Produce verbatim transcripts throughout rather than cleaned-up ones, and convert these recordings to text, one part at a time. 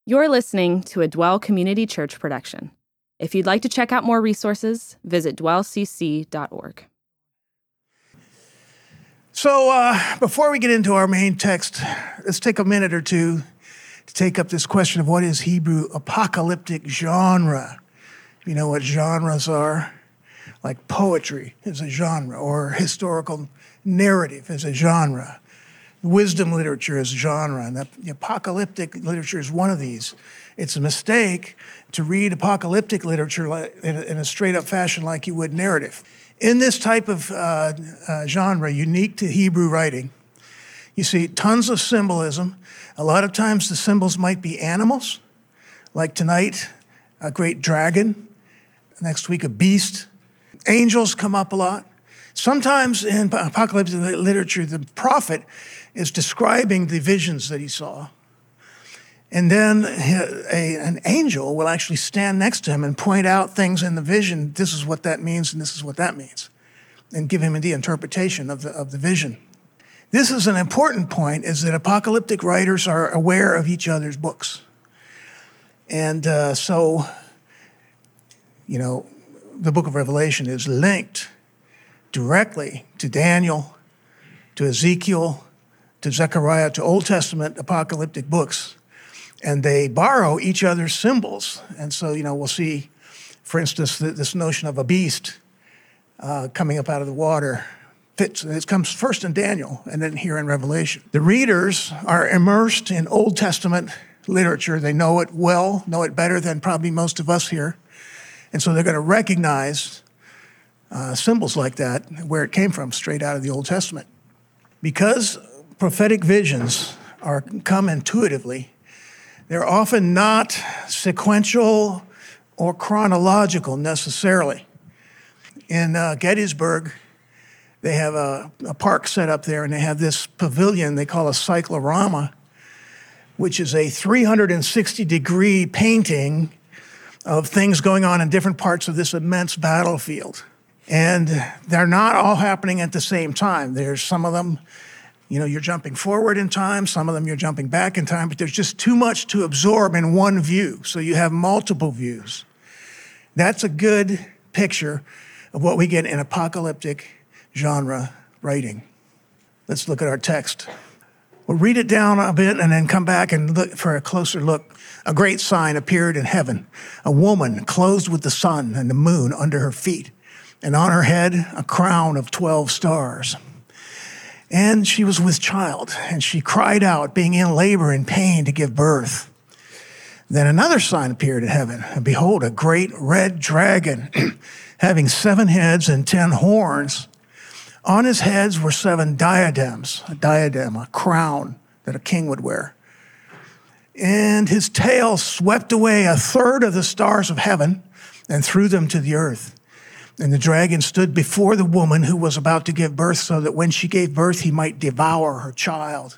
You're listening to a Dwell Community Church production. If you'd like to check out more resources, visit dwell c c dot org. So uh, before we get into our main text, let's take a minute or two to take up this question of what is Hebrew apocalyptic genre. You know what genres are? Like poetry is a genre, or historical narrative is a genre. Wisdom literature is a genre, and the apocalyptic literature is one of these. It's a mistake to read apocalyptic literature in a, in a straight-up fashion like you would narrative. In this type of uh, uh, genre, unique to Hebrew writing, you see tons of symbolism. A lot of times the symbols might be animals, like tonight, a great dragon, next week a beast. Angels come up a lot. Sometimes in apocalyptic literature, the prophet is describing the visions that he saw. And then a, an angel will actually stand next to him and point out things in the vision. This is what that means, and this is what that means, and give him the interpretation of the, of the vision. This is an important point, is that apocalyptic writers are aware of each other's books. And uh, so, you know, the book of Revelation is linked directly to Daniel, to Ezekiel, to Zechariah, to Old Testament apocalyptic books. And they borrow each other's symbols. And so, you know, we'll see, for instance, this notion of a beast uh, coming up out of the water. Fits, it comes first in Daniel and then here in Revelation. The readers are immersed in Old Testament literature. They know it well, know it better than probably most of us here. And so they're going to recognize uh, symbols like that, where it came from, straight out of the Old Testament. Because prophetic visions are come intuitively, they're often not sequential or chronological necessarily. In uh, Gettysburg, they have a, a park set up there, and they have this pavilion they call a cyclorama, which is a three hundred sixty degree painting of things going on in different parts of this immense battlefield. And they're not all happening at the same time. There's some of them, you know, you're jumping forward in time, some of them you're jumping back in time, but there's just too much to absorb in one view, so you have multiple views. That's a good picture of what we get in apocalyptic genre writing. Let's look at our text. We'll read it down a bit and then come back and look for a closer look. A great sign appeared in heaven, a woman clothed with the sun and the moon under her feet, and on her head a crown of twelve stars. And she was with child, and she cried out, being in labor and pain to give birth. Then another sign appeared in heaven, and behold, a great red dragon, having seven heads and ten horns. On his heads were seven diadems, a diadem, a crown that a king would wear. And his tail swept away a third of the stars of heaven and threw them to the earth. And the dragon stood before the woman who was about to give birth, so that when she gave birth, he might devour her child.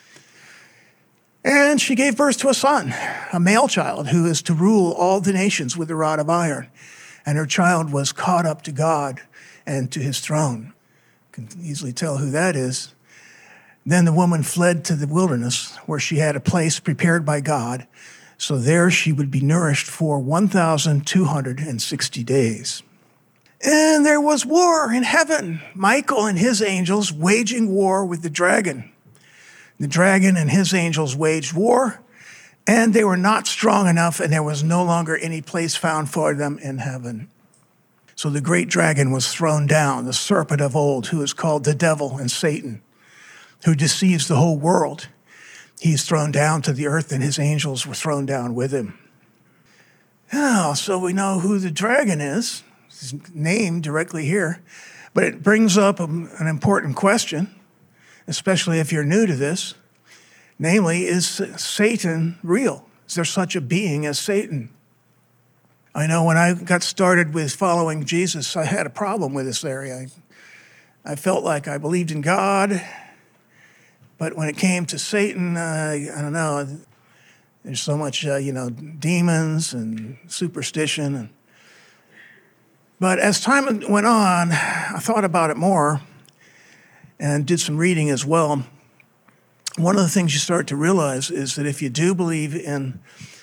And she gave birth to a son, a male child, who is to rule all the nations with a rod of iron. And her child was caught up to God and to his throne. You can easily tell who that is. Then the woman fled to the wilderness, where she had a place prepared by God, so there she would be nourished for one thousand two hundred sixty days. And there was war in heaven, Michael and his angels waging war with the dragon. The dragon and his angels waged war, and they were not strong enough, and there was no longer any place found for them in heaven. So the great dragon was thrown down, the serpent of old, who is called the devil and Satan, who deceives the whole world. He's thrown down to the earth, and his angels were thrown down with him. Now, so we know who the dragon is. His name directly here. But it brings up a, an important question, especially if you're new to this. Namely, is Satan real? Is there such a being as Satan? I know when I got started with following Jesus, I had a problem with this area. I, I felt like I believed in God, but when it came to Satan, uh, I don't know, there's so much, uh, you know, demons and superstition. And, but as time went on, I thought about it more and did some reading as well. One of the things you start to realize is that if you do believe in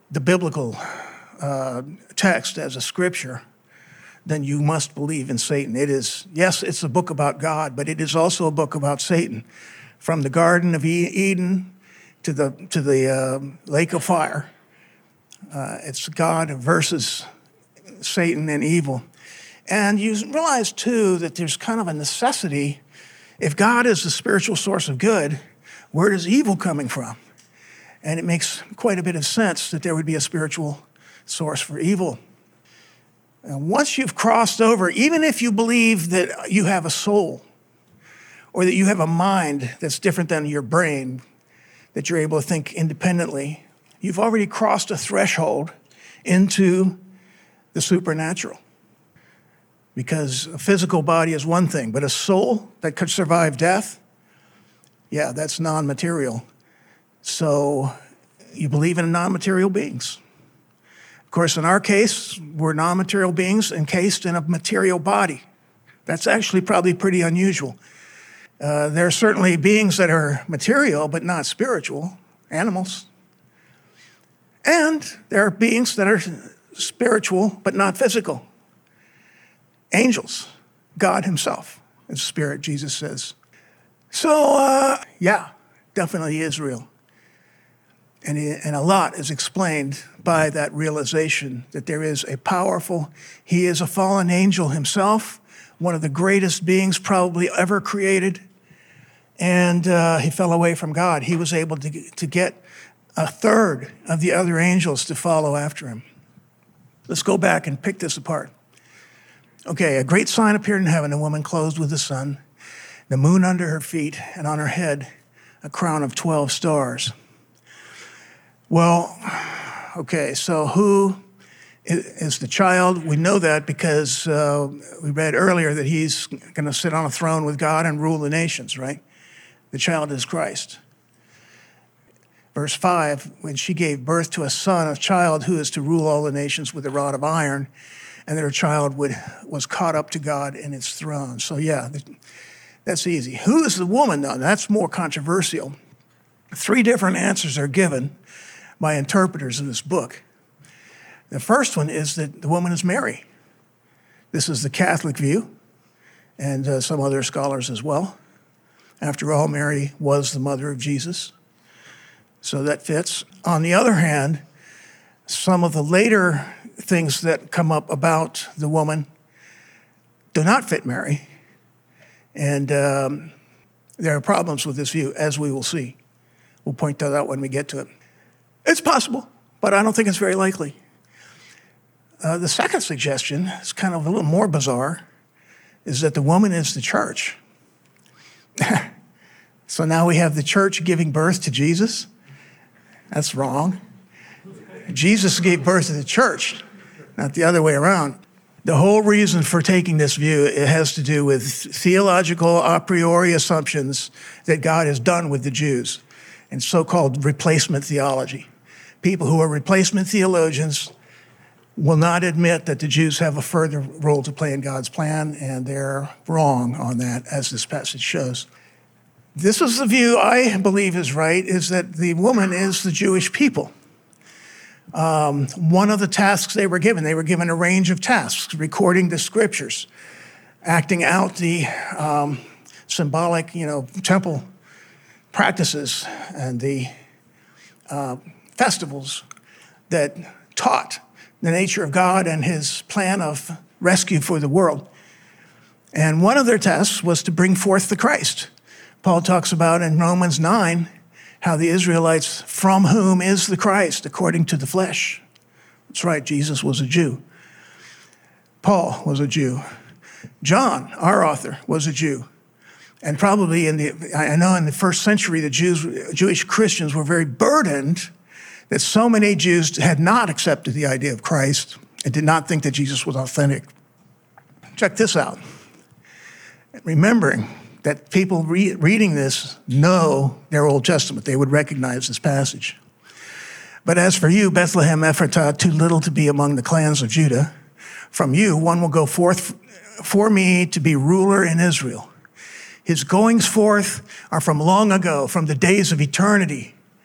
the biblical uh, text as a scripture, then you must believe in Satan. It is, yes, it's a book about God, but it is also a book about Satan. From the Garden of Eden to the, to the uh, lake of fire, uh, it's God versus Satan and evil. And you realize, too, that there's kind of a necessity. If God is the spiritual source of good, where is evil coming from? And it makes quite a bit of sense that there would be a spiritual source for evil. And once you've crossed over, even if you believe that you have a soul or that you have a mind that's different than your brain, that you're able to think independently, you've already crossed a threshold into the supernatural. Because a physical body is one thing, but a soul that could survive death, yeah, that's non-material. So you believe in non-material beings. Of course, in our case, we're non-material beings encased in a material body. That's actually probably pretty unusual. Uh, there are certainly beings that are material but not spiritual, animals. And there are beings that are spiritual but not physical. Angels, God himself is spirit, Jesus says. So, uh, yeah, definitely is real. And, it, and a lot is explained by that realization that there is a powerful, he is a fallen angel himself, one of the greatest beings probably ever created. And uh, he fell away from God. He was able to, to get a third of the other angels to follow after him. Let's go back and pick this apart. Okay, a great sign appeared in heaven, a woman clothed with the sun, the moon under her feet, and on her head a crown of twelve stars. Well, okay, so who is the child? We know that because uh, we read earlier that he's going to sit on a throne with God and rule the nations, right? The child is Christ. Verse five, when she gave birth to a son, a child who is to rule all the nations with a rod of iron, and their child would, was caught up to God in its throne. So yeah, that's easy. Who is the woman, though? That's more controversial. Three different answers are given by interpreters in this book. The first one is that the woman is Mary. This is the Catholic view, and uh, some other scholars as well. After all, Mary was the mother of Jesus, so that fits. On the other hand, some of the later things that come up about the woman do not fit Mary, and um, there are problems with this view, as we will see. We'll point that out when we get to it. It's possible, but I don't think it's very likely. Uh, the second suggestion is kind of a little more bizarre, is that the woman is the church. So now we have the church giving birth to Jesus. That's wrong. Jesus gave birth to the church, not the other way around. The whole reason for taking this view, it has to do with theological a priori assumptions that God has done with the Jews, and so-called replacement theology. People who are replacement theologians will not admit that the Jews have a further role to play in God's plan, and they're wrong on that, as this passage shows. This is the view I believe is right, is that the woman is the Jewish people. Um, one of the tasks they were given, they were given a range of tasks, recording the scriptures, acting out the um, symbolic, you know, temple practices and the uh, festivals that taught the nature of God and his plan of rescue for the world. And one of their tasks was to bring forth the Christ. Paul talks about in Romans nine how the Israelites, from whom is the Christ, according to the flesh. That's right, Jesus was a Jew. Paul was a Jew. John, our author, was a Jew. And probably in the, I know in the first century, the Jews, Jewish Christians were very burdened that so many Jews had not accepted the idea of Christ and did not think that Jesus was authentic. Check this out. Remembering that people re- reading this know their Old Testament. They would recognize this passage. But as for you, Bethlehem Ephratah, too little to be among the clans of Judah, from you one will go forth for me to be ruler in Israel. His goings forth are from long ago, from the days of eternity.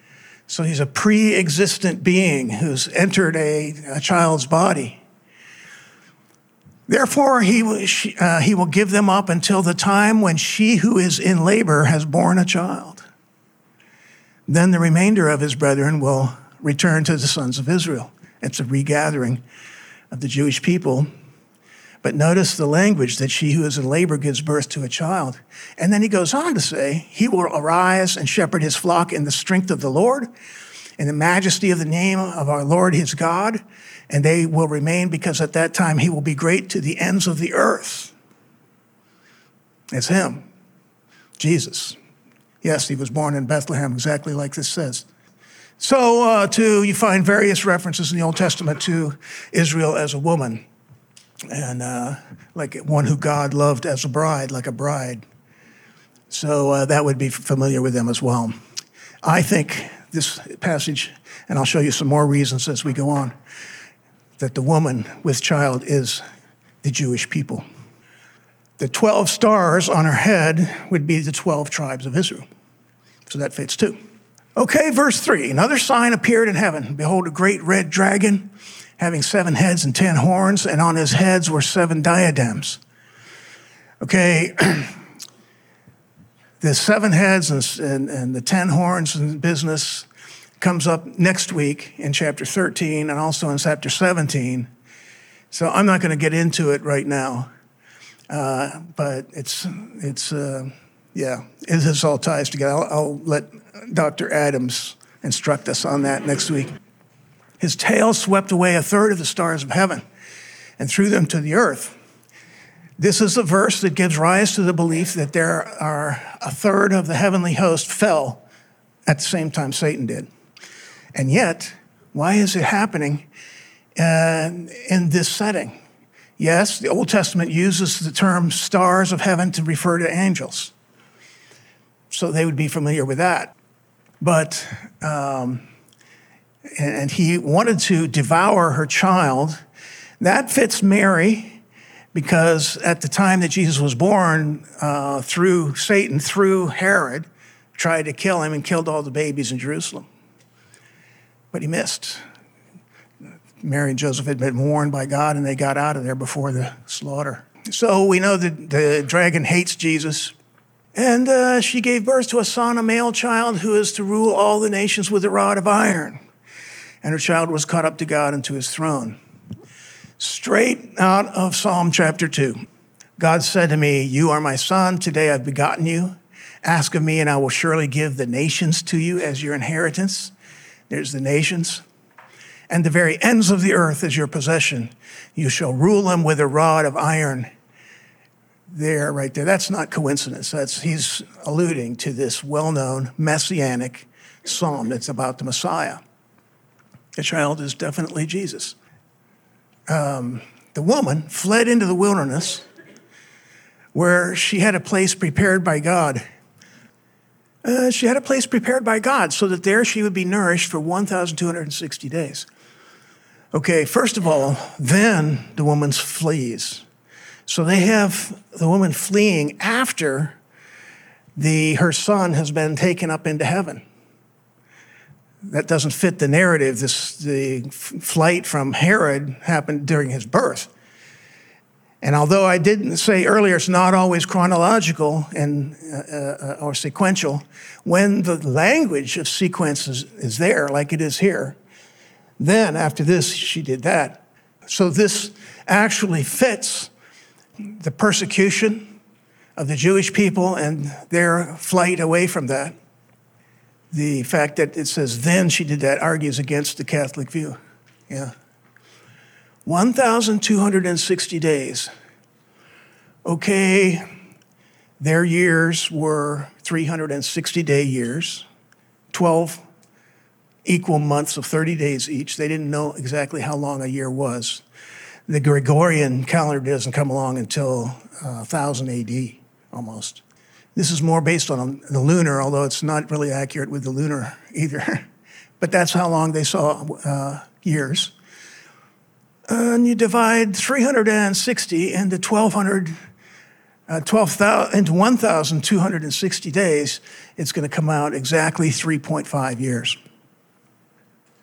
So he's a pre-existent being who's entered a, a child's body. Therefore, he, uh, he will give them up until the time when she who is in labor has borne a child. Then the remainder of his brethren will return to the sons of Israel. It's a regathering of the Jewish people. But notice the language that she who is in labor gives birth to a child. And then he goes on to say, he will arise and shepherd his flock in the strength of the Lord, in the majesty of the name of our Lord his God, and they will remain because at that time he will be great to the ends of the earth. It's him, Jesus. Yes, he was born in Bethlehem, exactly like this says. So, uh, too, you find various references in the Old Testament to Israel as a woman, and uh, like one who God loved as a bride, like a bride. So uh, that would be familiar with them as well. I think this passage, and I'll show you some more reasons as we go on, that the woman with child is the Jewish people. The twelve stars on her head would be the twelve tribes of Israel. So that fits too. Okay, verse three. Another sign appeared in heaven. Behold, a great red dragon, having seven heads and ten horns, and on his heads were seven diadems. Okay, the seven heads and, and, and the ten horns and business comes up next week in chapter thirteen and also in chapter seventeen. So I'm not going to get into it right now, uh, but it's, it's uh, yeah, it is all ties together. I'll, I'll let Doctor Adams instruct us on that next week. His tail swept away a third of the stars of heaven and threw them to the earth. This is the verse that gives rise to the belief that there are a third of the heavenly host fell at the same time Satan did. And yet, why is it happening uh, in this setting? Yes, the Old Testament uses the term stars of heaven to refer to angels. So they would be familiar with that. But, um, and he wanted to devour her child. That fits Mary, because at the time that Jesus was born, uh, through Satan, through Herod, tried to kill him and killed all the babies in Jerusalem. But he missed. Mary and Joseph had been warned by God, and they got out of there before the slaughter. So we know that the dragon hates Jesus. And uh, she gave birth to a son, a male child, who is to rule all the nations with a rod of iron. And her child was caught up to God and to his throne. Straight out of Psalm chapter two. God said to me, "You are my son, today I've begotten you. Ask of me, and I will surely give the nations to you as your inheritance." There's the nations. "And the very ends of the earth as your possession. You shall rule them with a rod of iron." There, right there. That's not coincidence. That's, he's alluding to this well-known messianic psalm that's about the Messiah. The child is definitely Jesus. Um, the woman fled into the wilderness where she had a place prepared by God. Uh, she had a place prepared by God so that there she would be nourished for one thousand two hundred sixty days. Okay, first of all, then the woman flees. So they have the woman fleeing after the her son has been taken up into heaven. That doesn't fit the narrative. This the f- flight from Herod happened during his birth. And although I didn't say earlier it's not always chronological and uh, uh, or sequential, when the language of sequence is, is there, like it is here, then after this she did that. So this actually fits the persecution of the Jewish people and their flight away from that. The fact that it says then she did that argues against the Catholic view. Yeah. one thousand two hundred sixty days. Okay, their years were three hundred sixty day years, twelve equal months of thirty days each. They didn't know exactly how long a year was. The Gregorian calendar doesn't come along until uh, one thousand A D, almost. This is more based on the lunar, although it's not really accurate with the lunar either. But that's how long they saw uh, years. And you divide three hundred sixty into twelve hundred, uh, twelve thousand, into one thousand two hundred sixty days, it's going to come out exactly three point five years.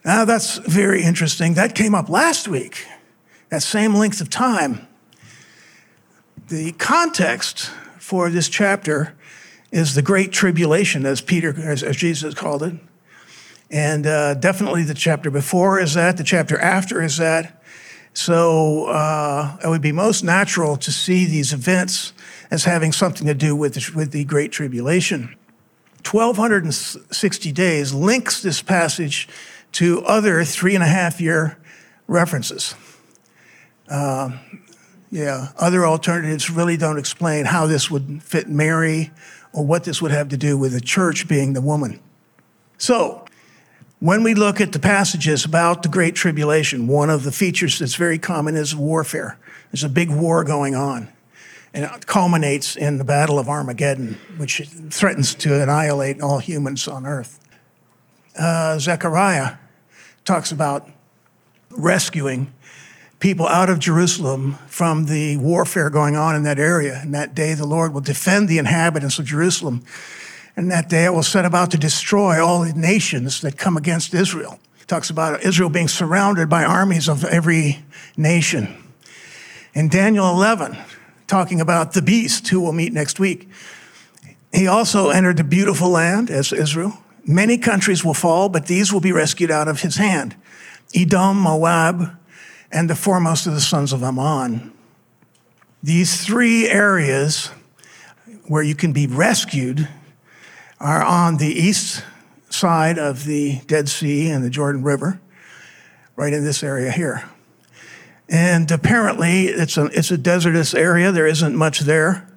Now, that's very interesting. That came up last week, that same length of time. The context for this chapter is the Great Tribulation, as Peter, as, as Jesus called it. And uh, definitely the chapter before is that, the chapter after is that. So uh, it would be most natural to see these events as having something to do with the, with the Great Tribulation. twelve sixty days links this passage to other three and a half year references. Uh, yeah, other alternatives really don't explain how this would fit Mary or what this would have to do with the church being the woman. So, when we look at the passages about the Great Tribulation, one of the features that's very common is warfare. There's a big war going on, and it culminates in the Battle of Armageddon, which threatens to annihilate all humans on earth. Uh, Zechariah talks about rescuing people out of Jerusalem from the warfare going on in that area. And that day the Lord will defend the inhabitants of Jerusalem. And that day I will set about to destroy all the nations that come against Israel. He talks about Israel being surrounded by armies of every nation. In Daniel eleven, talking about the beast who we'll meet next week, he also entered the beautiful land as Israel. Many countries will fall, but these will be rescued out of his hand. Edom, Moab, and the foremost of the sons of Ammon. These three areas where you can be rescued are on the east side of the Dead Sea and the Jordan River, right in this area here. And apparently it's a, it's a desertous area. There isn't much there.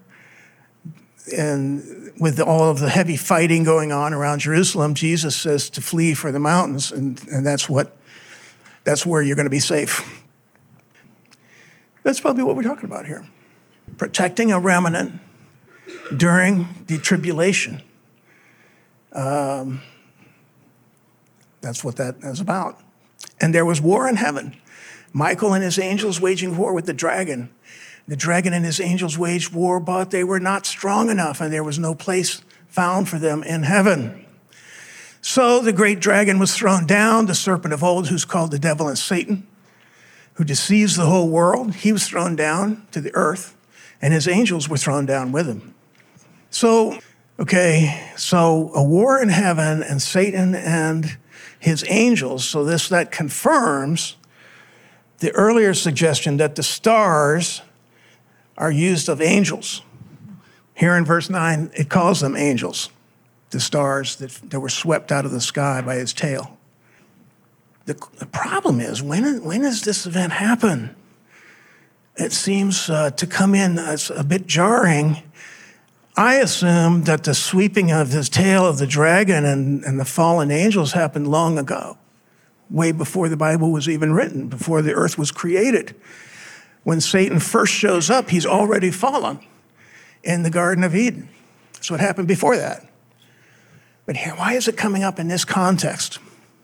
And with all of the heavy fighting going on around Jerusalem, Jesus says to flee for the mountains, and, and that's what that's where you're going to be safe. That's probably what we're talking about here. Protecting a remnant during the tribulation. Um, that's what that is about. And there was war in heaven. Michael and his angels waging war with the dragon. The dragon and his angels waged war, but they were not strong enough, and there was no place found for them in heaven. So the great dragon was thrown down, the serpent of old, who's called the devil and Satan, who deceives the whole world. He was thrown down to the earth, and his angels were thrown down with him. So, okay, so a war in heaven and Satan and his angels. So this, that confirms the earlier suggestion that the stars are used of angels. Here in verse nine, it calls them angels, the stars that, that were swept out of the sky by his tail. The, the problem is, when, when does this event happen? It seems uh, to come in as a bit jarring. I assume that the sweeping of the tail of the dragon and, and the fallen angels happened long ago, way before the Bible was even written, before the earth was created. When Satan first shows up, he's already fallen in the Garden of Eden. That's what happened before that. But here, why is it coming up in this context?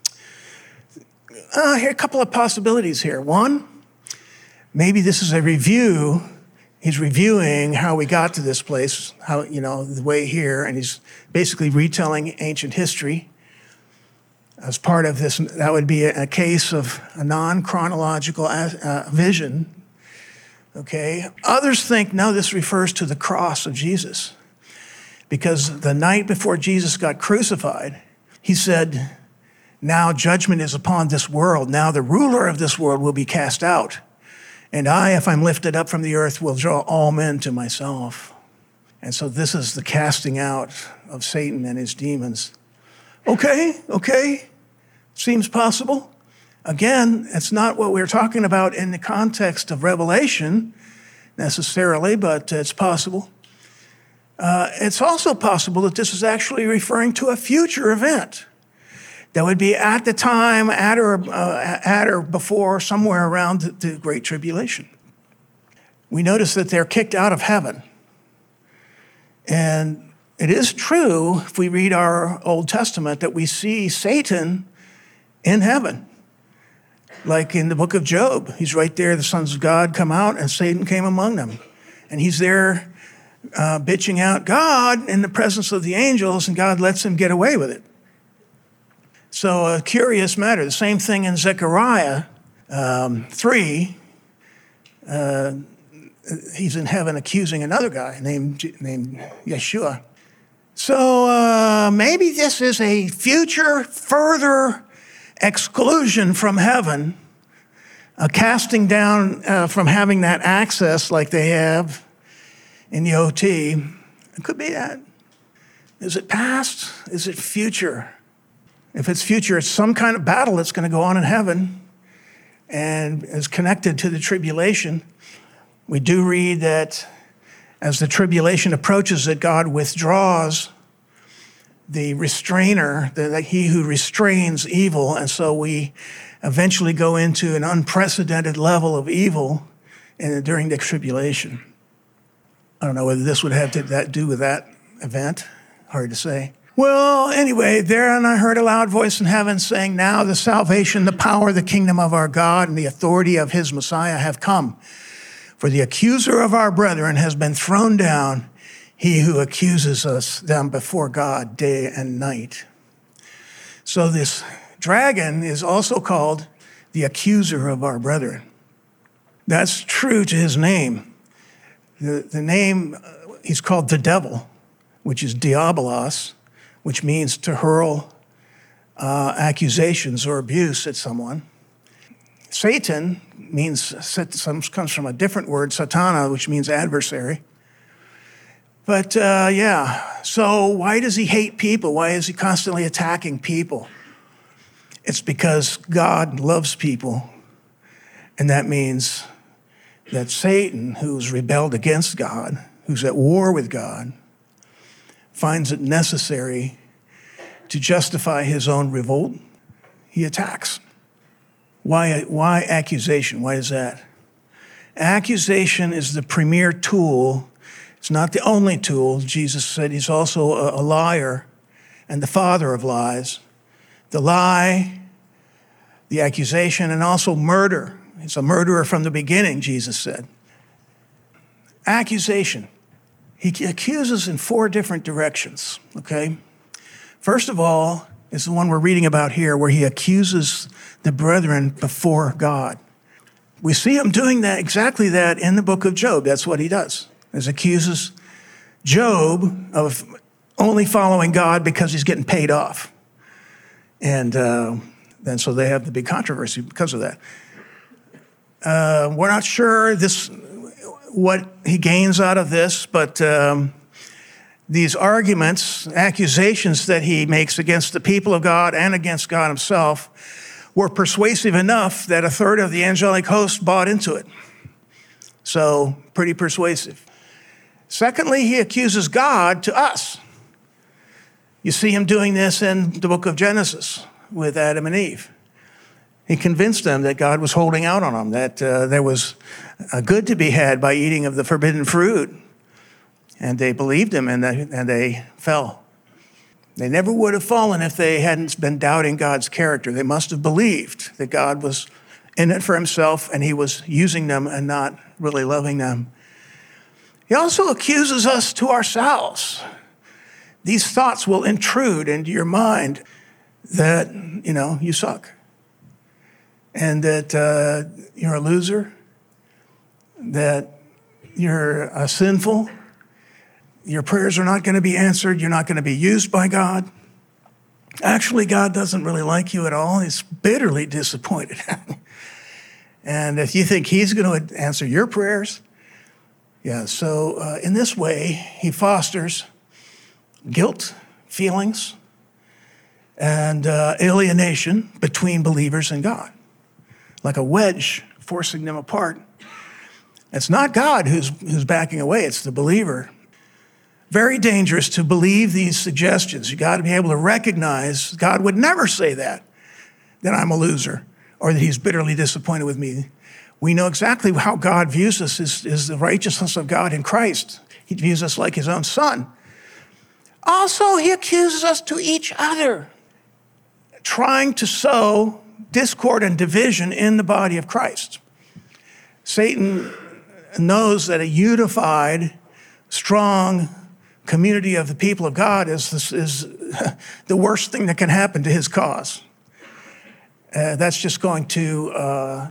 Uh, here are a couple of possibilities here. One, maybe this is a review. He's reviewing how we got to this place, how, you know, the way here, and he's basically retelling ancient history. As part of this, that would be a, a case of a non-chronological uh, vision. Okay. Others think, no, this refers to the cross of Jesus. Because the night before Jesus got crucified, he said, now judgment is upon this world. Now the ruler of this world will be cast out. And I, if I'm lifted up from the earth, will draw all men to myself. And so this is the casting out of Satan and his demons. Okay, okay, seems possible. Again, it's not what we're talking about in the context of Revelation necessarily, but it's possible. Uh, it's also possible that this is actually referring to a future event that would be at the time, at or, uh, at or before, somewhere around the, the Great Tribulation. We notice that they're kicked out of heaven. And it is true, if we read our Old Testament, that we see Satan in heaven. Like in the book of Job, he's right there, the sons of God come out, and Satan came among them. And he's there uh, bitching out God in the presence of the angels, and God lets him get away with it. So a curious matter. The same thing in Zechariah um, three. Uh, he's in heaven accusing another guy named, named Yeshua. So uh, maybe this is a future further exclusion from heaven, a casting down uh, from having that access like they have in the O T. It could be that. Is it past? Is it future? If it's future, it's some kind of battle that's going to go on in heaven and is connected to the tribulation. We do read that as the tribulation approaches, that God withdraws the restrainer, the, the, he who restrains evil, and so we eventually go into an unprecedented level of evil in, during the tribulation. I don't know whether this would have to that do with that event. Hard to say. Well, anyway, there and I heard a loud voice in heaven saying, now the salvation, the power, the kingdom of our God, and the authority of his Messiah have come. For the accuser of our brethren has been thrown down, he who accuses us them before God day and night. So this dragon is also called the accuser of our brethren. That's true to his name. The, the name, uh, he's called the devil, which is diabolos, which means to hurl uh, accusations or abuse at someone. Satan means, comes from a different word, satana, which means adversary. But uh, yeah, so why does he hate people? Why is he constantly attacking people? It's because God loves people. And that means that Satan, who's rebelled against God, who's at war with God, finds it necessary to justify his own revolt. He attacks. Why, why accusation? Why is that? Accusation is the premier tool. It's not the only tool. Jesus said he's also a, a liar and the father of lies. The lie, the accusation, and also murder. He's a murderer from the beginning, Jesus said. Accusation. He accuses in four different directions, okay? First of all, is the one we're reading about here, where he accuses the brethren before God. We see him doing that, exactly that in the book of Job. That's what he does. He accuses Job of only following God because he's getting paid off. And uh, then so they have the big controversy because of that. Uh, we're not sure this what he gains out of this, but um, these arguments, accusations that he makes against the people of God and against God himself were persuasive enough that a third of the angelic host bought into it. So, pretty persuasive. Secondly, he accuses God to us. You see him doing this in the book of Genesis with Adam and Eve. He convinced them that God was holding out on them, that uh, there was a good to be had by eating of the forbidden fruit. And they believed him, and they, and they fell. They never would have fallen if they hadn't been doubting God's character. They must have believed that God was in it for himself, and he was using them and not really loving them. He also accuses us to ourselves. These thoughts will intrude into your mind that, you know, you suck. And that uh, you're a loser, that you're uh, sinful, your prayers are not going to be answered, you're not going to be used by God. Actually, God doesn't really like you at all. He's bitterly disappointed. And if you think he's going to answer your prayers, yeah, so uh, in this way, he fosters guilt, feelings, and uh, alienation between believers and God. Like a wedge forcing them apart. It's not God who's, who's backing away, it's the believer. Very dangerous to believe these suggestions. You got to be able to recognize God would never say that, that I'm a loser or that he's bitterly disappointed with me. We know exactly how God views us is, is the righteousness of God in Christ. He views us like his own son. Also, he accuses us to each other, trying to sow discord and division in the body of Christ. Satan knows that a unified, strong, community of the people of God is, this, is the worst thing that can happen to his cause. Uh, that's just going to uh,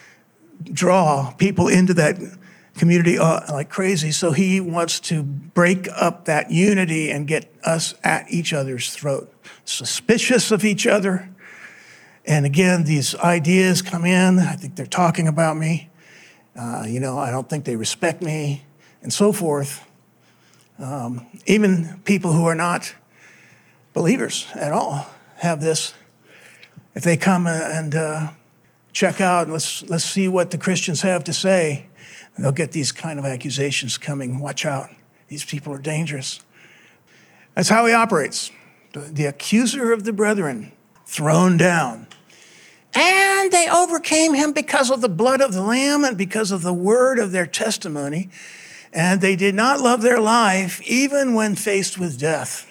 draw people into that community uh, like crazy. So he wants to break up that unity and get us at each other's throat, suspicious of each other. And again, these ideas come in. I think they're talking about me. Uh, you know, I don't think they respect me, and so forth. Um, even people who are not believers at all have this. If they come and uh, check out, and let's let's see what the Christians have to say, they'll get these kind of accusations coming. Watch out, these people are dangerous. That's how he operates. The, the accuser of the brethren, thrown down. And they overcame him because of the blood of the Lamb and because of the word of their testimony. And they did not love their life even when faced with death.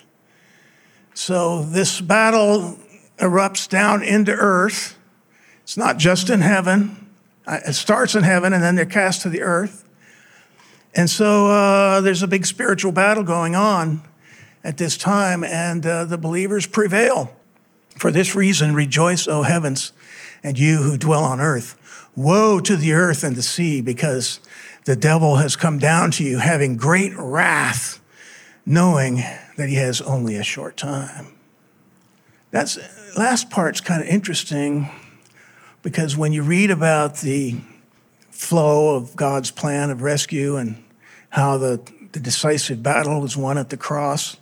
So this battle erupts down into earth. It's not just in heaven. It starts in heaven and then they're cast to the earth. And so uh, there's a big spiritual battle going on at this time, and uh, the believers prevail. For this reason, rejoice, O heavens, and you who dwell on earth. Woe to the earth and the sea, because the devil has come down to you, having great wrath, knowing that he has only a short time. That last part's kind of interesting, because when you read about the flow of God's plan of rescue and how the, the decisive battle was won at the cross,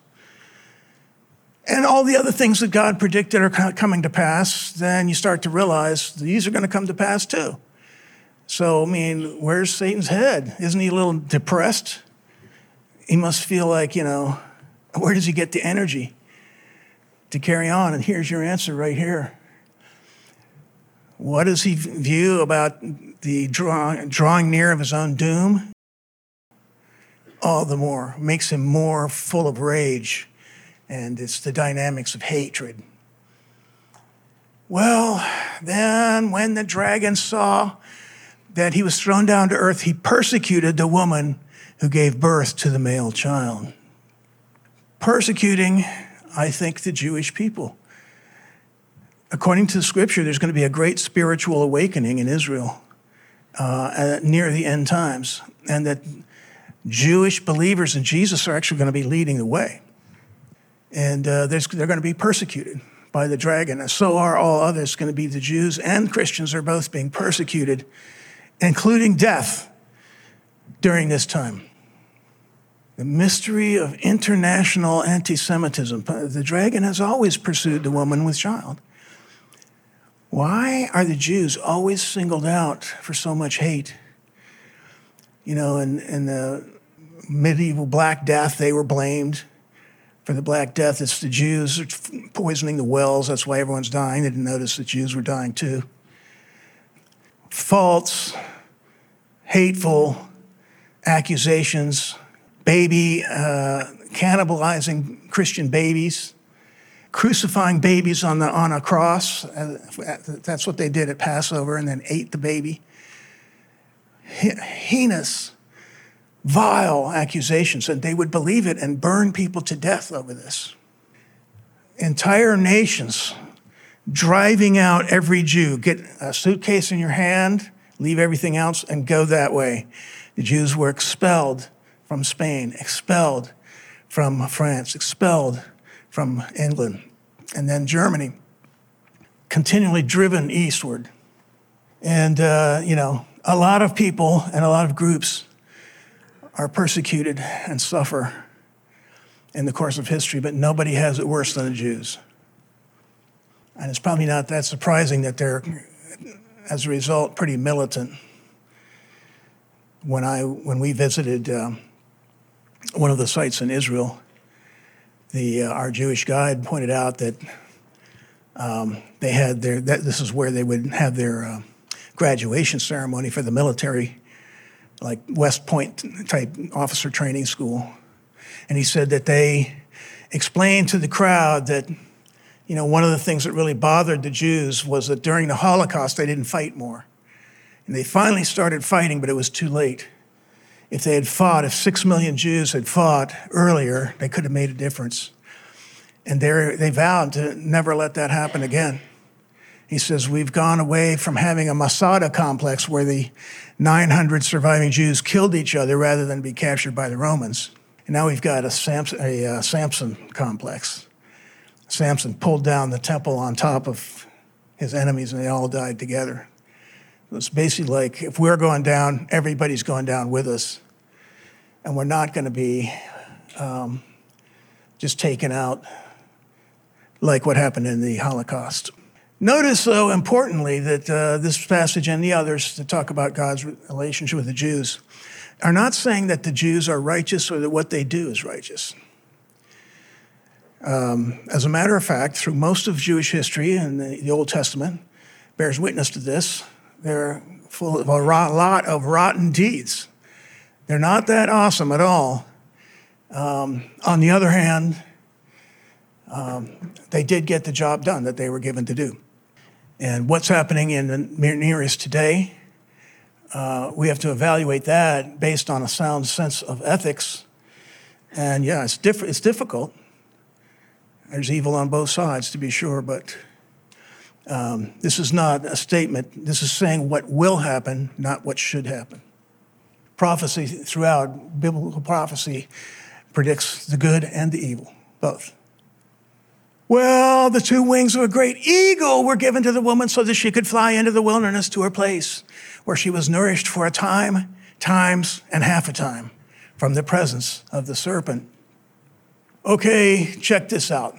and all the other things that God predicted are coming to pass, then you start to realize these are going to come to pass too. So, I mean, where's Satan's head? Isn't he a little depressed? He must feel like, you know, where does he get the energy to carry on? And here's your answer right here. What does he view about the draw, drawing near of his own doom? All the more, makes him more full of rage. And it's the dynamics of hatred. Well, then when the dragon saw that he was thrown down to earth, he persecuted the woman who gave birth to the male child. Persecuting, I think, the Jewish people. According to the scripture, there's going to be a great spiritual awakening in Israel uh, near the end times, and that Jewish believers in Jesus are actually going to be leading the way. And uh, they're going to be persecuted by the dragon. And so are all others going to be. The Jews and Christians are both being persecuted, including death during this time. The mystery of international anti-Semitism. The dragon has always pursued the woman with child. Why are the Jews always singled out for so much hate? You know, in, in the medieval Black Death, they were blamed for the Black Death. It's the Jews poisoning the wells. That's why everyone's dying. They didn't notice the Jews were dying too. False, hateful accusations, baby, uh, cannibalizing Christian babies, crucifying babies on, the, on a cross. Uh, that's what they did at Passover, and then ate the baby. Heinous, vile accusations, and they would believe it and burn people to death over this. Entire nations driving out every Jew. Get a suitcase in your hand, leave everything else, and go that way. The Jews were expelled from Spain, expelled from France, expelled from England, and then Germany, continually driven eastward. And, uh, you know, a lot of people and a lot of groups are persecuted and suffer in the course of history, but nobody has it worse than the Jews. And it's probably not that surprising that they're, as a result, pretty militant. When I when we visited um, one of the sites in Israel, the uh, our Jewish guide pointed out that um, they had their that this is where they would have their uh, graduation ceremony for the military, like West Point type officer training school. And he said that they explained to the crowd that, you know, one of the things that really bothered the Jews was that during the Holocaust, they didn't fight more. And they finally started fighting, but it was too late. If they had fought, if six million Jews had fought earlier, they could have made a difference. And they vowed to never let that happen again. He says, we've gone away from having a Masada complex where the nine hundred surviving Jews killed each other rather than be captured by the Romans. And now we've got a Samson, a, uh, Samson complex. Samson pulled down the temple on top of his enemies and they all died together. It's basically like if we're going down, everybody's going down with us. And we're not going to be um, just taken out like what happened in the Holocaust. Notice, though, importantly, that uh, this passage and the others that talk about God's relationship with the Jews are not saying that the Jews are righteous or that what they do is righteous. Um, as a matter of fact, through most of Jewish history and the, the Old Testament bears witness to this, they're full of a lot of rotten deeds. They're not that awesome at all. Um, on the other hand, um, they did get the job done that they were given to do. And what's happening in the Near East today, uh, we have to evaluate that based on a sound sense of ethics. And yeah, it's diff- it's difficult. There's evil on both sides, to be sure, but um, this is not a statement. This is saying what will happen, not what should happen. Prophecy throughout, biblical prophecy predicts the good and the evil, both. Well, the two wings of a great eagle were given to the woman so that she could fly into the wilderness to her place, where she was nourished for a time, times, and half a time from the presence of the serpent. Okay, check this out.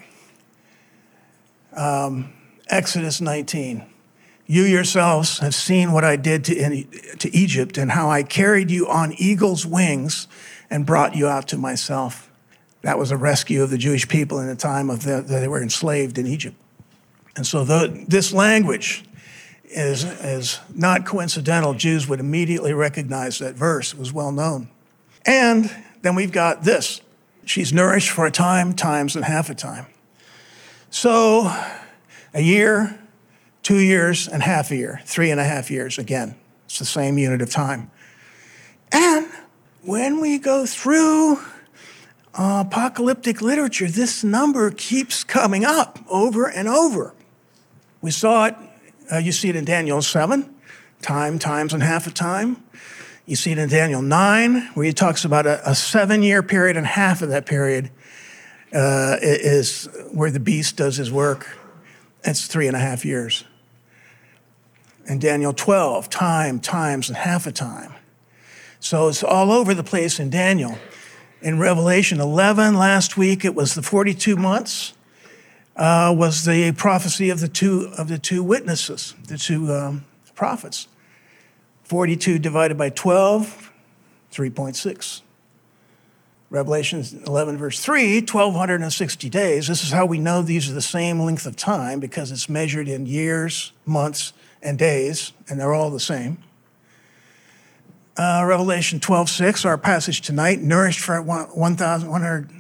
Um, Exodus nineteen. You yourselves have seen what I did to, in, to Egypt and how I carried you on eagle's wings and brought you out to myself. That was a rescue of the Jewish people in the time of the, that they were enslaved in Egypt. And so the, this language is, is not coincidental. Jews would immediately recognize that verse. It was well known. And then we've got this. She's nourished for a time, times, and half a time. So a year, two years, and half a year, three and a half years again. It's the same unit of time. And when we go through uh, apocalyptic literature, this number keeps coming up over and over. We saw it, uh, you see it in Daniel seven, time, times, and half a time. You see it in Daniel nine, where he talks about a, a seven-year period, and half of that period uh, is where the beast does his work. It's three and a half years. In Daniel twelve, time, times, and half a time. So it's all over the place in Daniel. In Revelation eleven, last week, it was the forty-two months, uh, was the prophecy of the two of the two witnesses, the two um, prophets. forty-two divided by twelve, three point six. Revelation eleven, verse three, twelve sixty days. This is how we know these are the same length of time, because it's measured in years, months, and days, and they're all the same. Uh, Revelation twelve six, our passage tonight, nourished for one thousand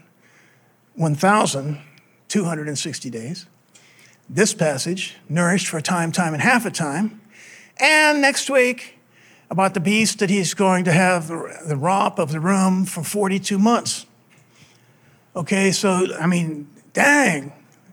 two hundred sixty days. This passage, nourished for a time, time, and half a time. And next week, about the beast that he's going to have the, the romp of the room for forty-two months. Okay, so, I mean, dang.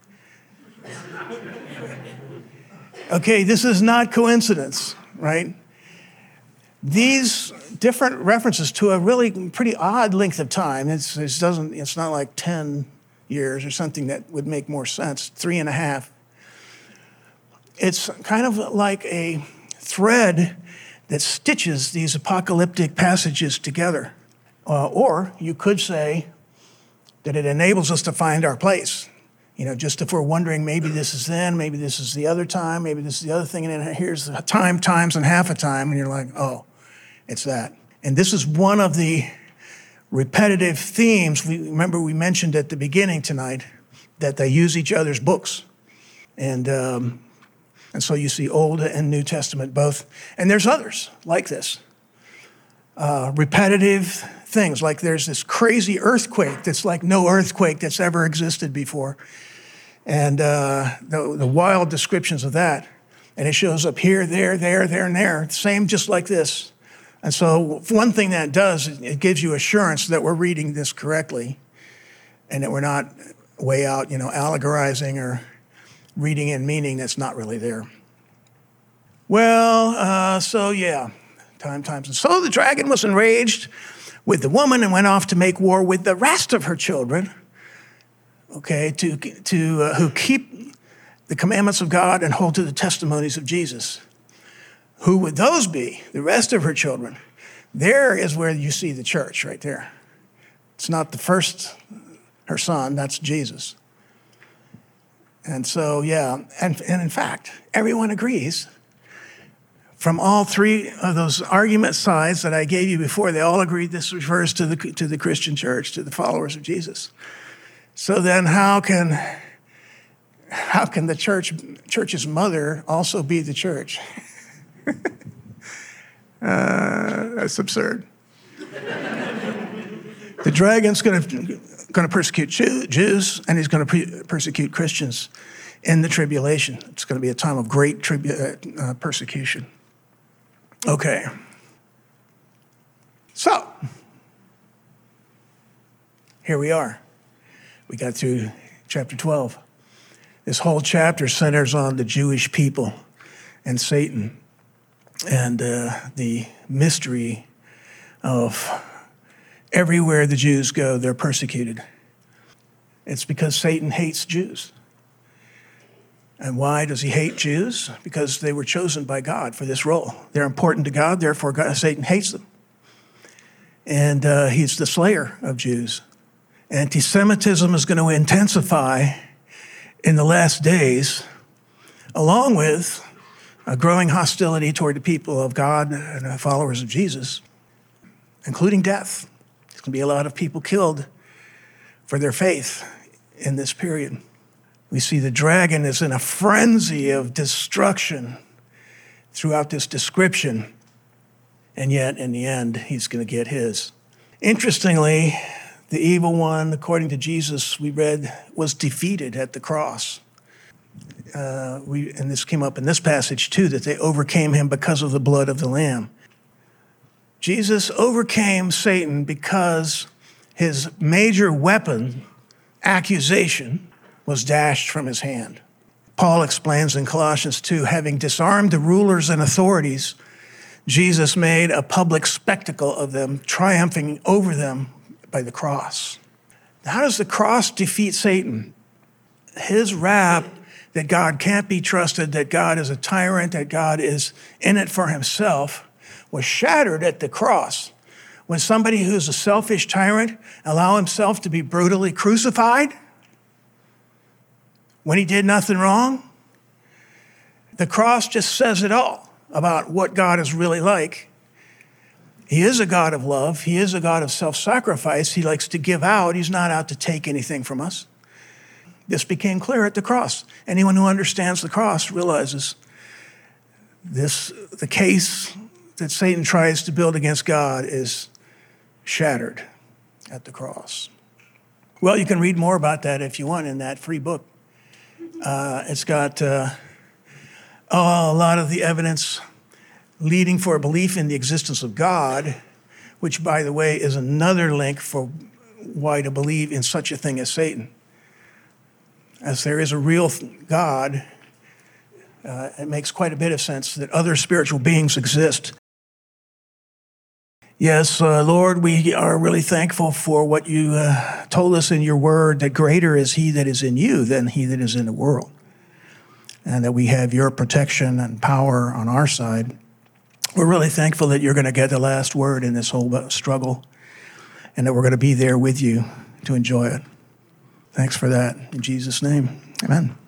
Okay, this is not coincidence, right? These different references to a really pretty odd length of time. It's, it doesn't, it's not like ten years or something that would make more sense, three and a half. It's kind of like a thread that stitches these apocalyptic passages together. Uh, or you could say that it enables us to find our place. You know, just if we're wondering, maybe this is then, maybe this is the other time, maybe this is the other thing, and then here's the time, times, and half a time, and you're like, oh, it's that. And this is one of the repetitive themes. We remember we mentioned at the beginning tonight that they use each other's books. And um, and so you see Old and New Testament both. And there's others like this. Uh, repetitive things, like there's this crazy earthquake that's like no earthquake that's ever existed before. And uh, the, the wild descriptions of that. And it shows up here, there, there, there, and there. Same just like this. And so one thing that does, it gives you assurance that we're reading this correctly and that we're not way out, you know, allegorizing or reading in meaning that's not really there. Well, uh, so yeah, time, times. And so the dragon was enraged with the woman and went off to make war with the rest of her children, okay, to, to uh, who keep the commandments of God and hold to the testimonies of Jesus. Who would those be? The rest of her children. There is where you see the church right there. It's not the first, her son, that's Jesus. And so, yeah, and, and in fact, everyone agrees. From all three of those argument sides that I gave you before, they all agreed this refers to the, to the Christian church, to the followers of Jesus. So then how can, how can the church, church's mother also be the church? uh, that's absurd. The dragon's going to going to persecute Jews, and he's going to pre- persecute Christians in the tribulation. It's going to be a time of great tribu- uh, persecution. Okay. So, here we are. We got through chapter twelve. This whole chapter centers on the Jewish people and Satan and uh, the mystery of everywhere the Jews go, they're persecuted. It's because Satan hates Jews. And why does he hate Jews? Because they were chosen by God for this role. They're important to God, therefore God, Satan hates them. And uh, he's the slayer of Jews. Anti-Semitism is going to intensify in the last days, along with a growing hostility toward the people of God and the followers of Jesus, including death. There's going to be a lot of people killed for their faith in this period. We see the dragon is in a frenzy of destruction throughout this description, and yet in the end, he's going to get his. Interestingly, the evil one, according to Jesus, we read, was defeated at the cross. Uh, we, and this came up in this passage too, that they overcame him because of the blood of the Lamb. Jesus overcame Satan because his major weapon, accusation, was dashed from his hand. Paul explains in Colossians two, having disarmed the rulers and authorities, Jesus made a public spectacle of them, triumphing over them by the cross. How does the cross defeat Satan? His rap that God can't be trusted, that God is a tyrant, that God is in it for himself, was shattered at the cross. When somebody who's a selfish tyrant allow himself to be brutally crucified when he did nothing wrong, the cross just says it all about what God is really like. He is a God of love. He is a God of self-sacrifice. He likes to give out. He's not out to take anything from us. This became clear at the cross. Anyone who understands the cross realizes this, the case that Satan tries to build against God is shattered at the cross. Well, you can read more about that if you want in that free book. Uh, it's got uh, oh, a lot of the evidence leading for a belief in the existence of God, which, by the way, is another link for why to believe in such a thing as Satan. As there is a real God, uh, it makes quite a bit of sense that other spiritual beings exist. Yes, uh, Lord, we are really thankful for what you uh, told us in your word, that greater is he that is in you than he that is in the world, and that we have your protection and power on our side. We're really thankful that you're going to get the last word in this whole struggle, and that we're going to be there with you to enjoy it. Thanks for that. In Jesus' name, amen.